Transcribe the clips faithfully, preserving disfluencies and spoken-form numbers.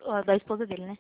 ó, da esposa dele, né?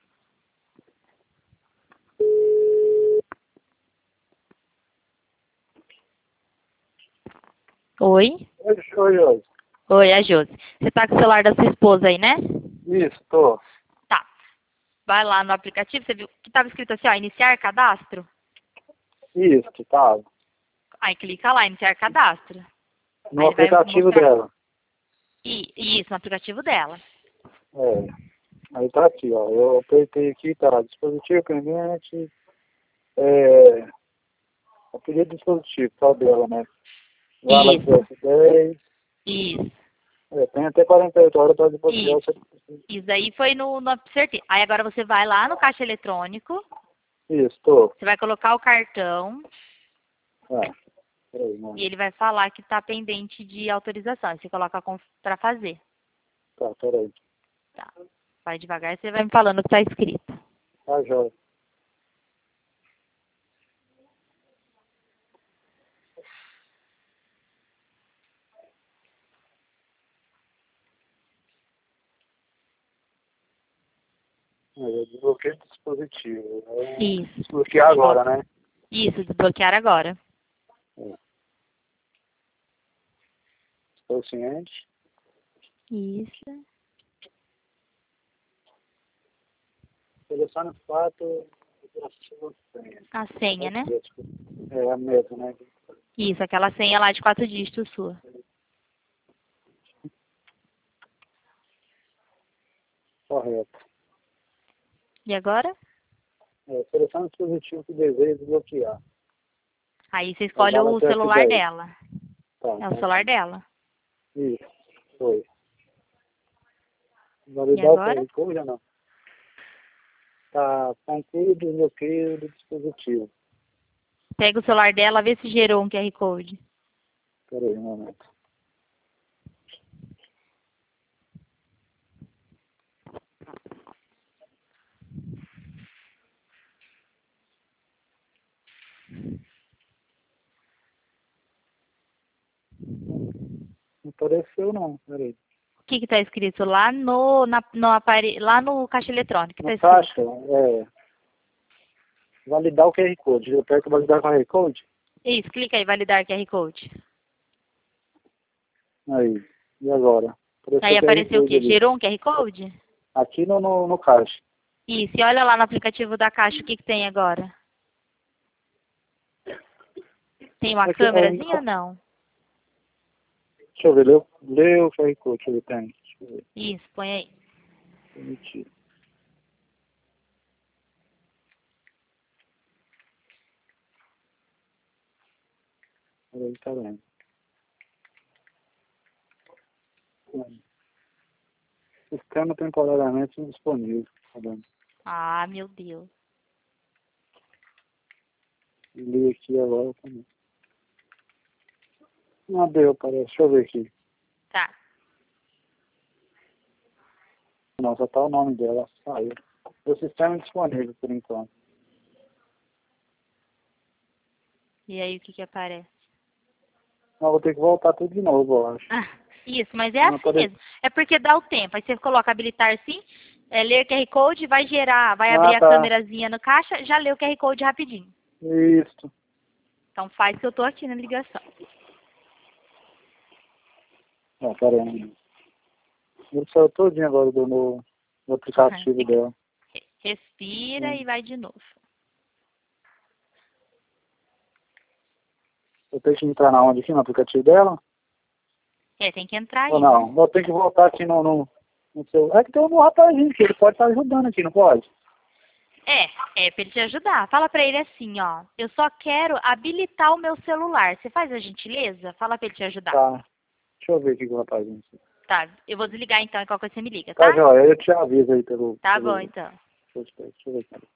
Oi? Oi, oi, oi. Oi, é a Josi. Você tá com o celular da sua esposa aí, né? Isso, tô. Tá. Vai lá no aplicativo, você viu que tava escrito assim, ó, iniciar cadastro? Isso, tá. Aí clica lá, iniciar cadastro. No Aí ele vai aplicativo mostrar. dela. E, isso, no aplicativo dela. É. Aí tá aqui, ó. Eu apertei aqui, tá. Dispositivo, cliente. É. Apelido do dispositivo, tá dela, né? Galaxy Isso. S dez. Isso. É, tem até quarenta e oito horas para depositar. Isso. Isso aí foi no, no certeza. Aí agora você vai lá no caixa eletrônico, Isso, tô. você vai colocar o cartão Ah, peraí, mano. e ele vai falar que está pendente de autorização. Aí você coloca para fazer. Tá, peraí. Tá. Vai devagar e você vai me falando o que está escrito. Tá, joia. Aí eu desbloqueei o dispositivo. É... Isso. Desbloquear agora, né? Isso, desbloquear agora. É. Estou ciente. Isso. Selecione o fato. A senha, né? É a mesma, né? Isso, aquela senha lá de quatro dígitos sua. Correto. E agora? É, selecione o dispositivo que deseja desbloquear. Aí você escolhe Agora o até celular dez. dela. Tá, É o tá. celular dela. Isso, foi. E Validar o agora? Q R Code ou não? Tá, conclui o desbloqueio do dispositivo. Pega o celular dela, vê se gerou um Q R Code. Espera aí um momento. Não apareceu não, peraí. O que que tá escrito lá no, na, no apare... lá no caixa eletrônico? Na Que tá escrito? caixa, é, validar o Q R Code. Eu aperto validar o Q R Code? Isso, clica aí, validar Q R Code. Aí, e agora? Apareceu Aí o Q R apareceu o Code quê? ali. Gerou um Q R Code? Aqui no, no, no caixa. Isso, e olha lá no aplicativo da caixa o que que tem agora. Tem uma Aqui, é, câmerazinha ou não? deixa eu ver, leu, leu o Q R Code que ele tem. Deixa eu ver. Isso, põe aí. Permitir. Aí tá vendo. Sistema temporariamente indisponível. Tá vendo? Ah, meu Deus. Li aqui agora também. Não deu, parece. Deixa eu ver aqui. Tá. Não, só tá o nome dela. Saiu. O sistema é disponível por enquanto. E aí o que que aparece? Não, vou ter que voltar tudo de novo, eu acho. Ah, isso, mas é Não assim apare... mesmo. É porque dá o tempo. Aí você coloca habilitar sim, é, ler Q R Code, vai gerar, vai abrir Ah, a tá. câmerazinha no caixa, já lê o Q R Code rapidinho. Isso. Então faz que eu tô aqui na ligação. Ah, pera aí. Ele saiu todinho agora do no, no aplicativo Fica- dela. Respira Hum. e vai de novo. Eu tenho que entrar na onde aqui no aplicativo dela? É, tem que entrar Ou aí, né? não? Eu tenho que voltar aqui no, no, no seu... É que tem um rapazinho que ele pode estar ajudando aqui, não pode? É, é pra ele te ajudar. Fala pra ele assim, ó. Eu só quero habilitar o meu celular. Você faz a gentileza? Fala pra ele te ajudar. Tá. Deixa eu ver aqui com o rapazinho. Tá, eu vou desligar então e qualquer coisa você me liga, Tá, tá? joia. Eu te aviso aí pelo... Tá pelo... bom, então. Deixa eu, deixa eu ver aqui.